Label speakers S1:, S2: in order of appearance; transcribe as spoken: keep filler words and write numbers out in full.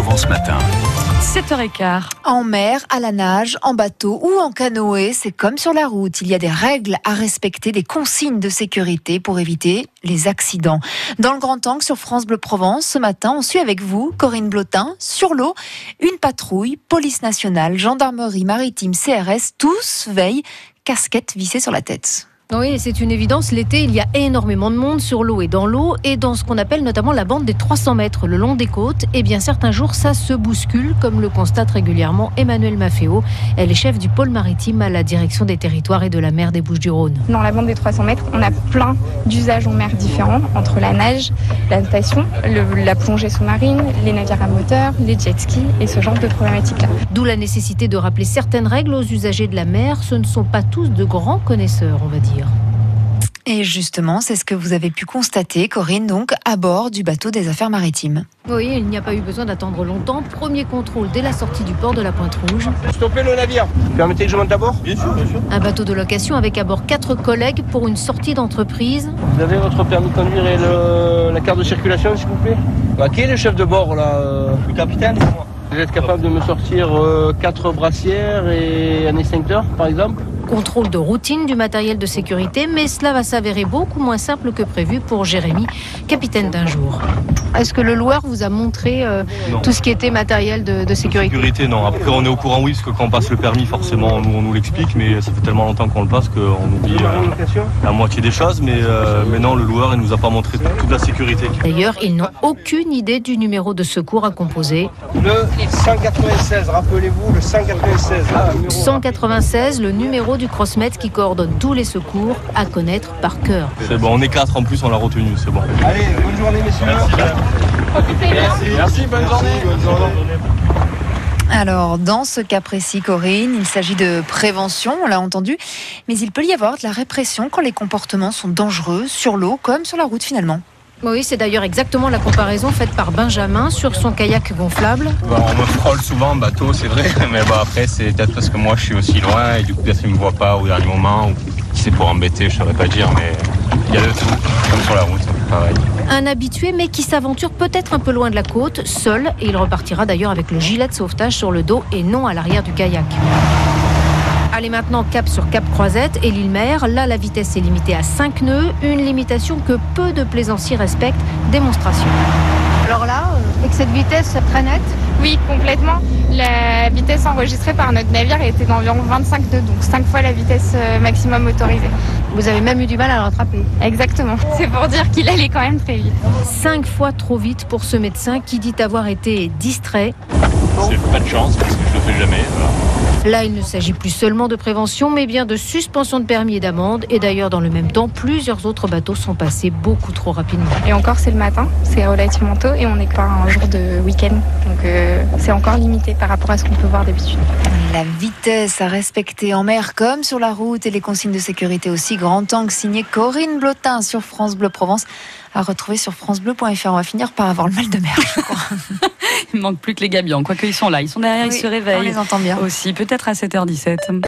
S1: Provence Matin.
S2: sept heures quinze.
S3: En mer, à la nage, en bateau ou en canoë, c'est comme sur la route. Il y a des règles à respecter, des consignes de sécurité pour éviter les accidents. Dans le Grand Angle sur France Bleu Provence, ce matin, on suit avec vous, Corinne Blotin, sur l'eau, une patrouille, police nationale, gendarmerie maritime, C R S, tous veillent, casquette vissée sur la tête.
S2: Oui, c'est une évidence. L'été, il y a énormément de monde sur l'eau et dans l'eau, et dans ce qu'on appelle notamment la bande des trois cents mètres le long des côtes. Et bien, certains jours, ça se bouscule, comme le constate régulièrement Emmanuelle Maffeo. Elle est chef du pôle maritime à la direction des territoires et de la mer des Bouches-du-Rhône.
S4: Dans la bande des trois cents mètres, on a plein d'usages en mer différents, entre la nage, la natation, le, la plongée sous-marine, les navires à moteur, les jet skis et ce genre de problématiques-là.
S2: D'où la nécessité de rappeler certaines règles aux usagers de la mer. Ce ne sont pas tous de grands connaisseurs, on va dire.
S3: Et justement, c'est ce que vous avez pu constater, Corinne, donc à bord du bateau des affaires maritimes.
S2: Oui, il n'y a pas eu besoin d'attendre longtemps. Premier contrôle dès la sortie du port de la Pointe-Rouge.
S5: Stoppez le navire. Permettez que je monte à bord ? Bien sûr, bien sûr.
S2: Un bateau de location avec à bord quatre collègues pour une sortie d'entreprise.
S5: Vous avez votre permis de conduire et le, la carte de circulation, s'il vous plaît ? Bah, qui est le chef de bord, là ? Le capitaine, c'est moi. Vous êtes capable de me sortir euh, quatre brassières et un extincteur, par exemple ?
S2: Contrôle de routine du matériel de sécurité, mais cela va s'avérer beaucoup moins simple que prévu pour Jérémy, capitaine d'un jour. Est-ce que le loueur vous a montré euh, tout ce qui était matériel de, de sécurité ?
S6: Sécurité, non. Après, on est au courant, oui, parce que quand on passe le permis, forcément, nous, on nous l'explique, mais ça fait tellement longtemps qu'on le passe qu'on oublie euh, la moitié des choses. Mais, euh, mais non, le loueur, il nous a pas montré toute la sécurité.
S2: D'ailleurs, ils n'ont aucune idée du numéro de secours à composer.
S5: Le cent quatre-vingt-seize, rappelez-vous, le cent quatre-vingt-seize. Là, numéro...
S2: cent quatre-vingt-seize, le numéro du Crossmet qui coordonne tous les secours, à connaître par cœur.
S6: C'est bon, on est quatre en plus, on l'a retenu, c'est bon.
S5: Allez, bonne journée, messieurs. Merci, merci, bonne journée. Bonne journée.
S3: Alors, dans ce cas précis, Corinne, il s'agit de prévention, on l'a entendu, mais il peut y avoir de la répression quand les comportements sont dangereux, sur l'eau comme sur la route finalement.
S2: Oui, c'est d'ailleurs exactement la comparaison faite par Benjamin sur son kayak gonflable.
S7: Bon, on me frôle souvent en bateau, c'est vrai, mais bon, après c'est peut-être parce que moi je suis aussi loin et du coup peut-être qu'ils ne me voient pas au dernier moment, ou c'est pour embêter, je ne saurais pas dire, mais il y a de tout, comme sur la route, pareil.
S2: Un habitué mais qui s'aventure peut-être un peu loin de la côte, seul, et il repartira d'ailleurs avec le gilet de sauvetage sur le dos et non à l'arrière du kayak. Allez maintenant cap sur Cap Croisette et l'île Mer. Là, la vitesse est limitée à cinq nœuds, une limitation que peu de plaisanciers respectent. Démonstration.
S8: Alors là, avec cette vitesse très nette ?
S4: Oui, complètement. La vitesse enregistrée par notre navire était d'environ vingt-cinq nœuds, donc cinq fois la vitesse maximum autorisée.
S8: Vous avez même eu du mal à le rattraper ?
S4: Exactement. C'est pour dire qu'il allait quand même très vite.
S2: Cinq fois trop vite pour ce médecin qui dit avoir été distrait.
S6: C'est pas de chance parce que je le fais jamais. Voilà.
S2: Là, il ne s'agit plus seulement de prévention, mais bien de suspension de permis et d'amende. Et d'ailleurs, dans le même temps, plusieurs autres bateaux sont passés beaucoup trop rapidement.
S4: Et encore, c'est le matin, c'est relativement tôt et on n'est pas un jour de week-end. Donc, euh, c'est encore limité par rapport à ce qu'on peut voir d'habitude.
S3: La vitesse à respecter en mer comme sur la route et les consignes de sécurité aussi. Grand Angle signé Corinne Blotin sur France Bleu Provence, à retrouver sur francebleu point f r. On va finir par avoir le mal de mer, je crois.
S2: Il manque plus que les gabions, quoique ils sont là, ils sont derrière,
S3: oui,
S2: ils se réveillent.
S3: On les entend bien.
S2: Aussi, peut-être à sept heures dix-sept.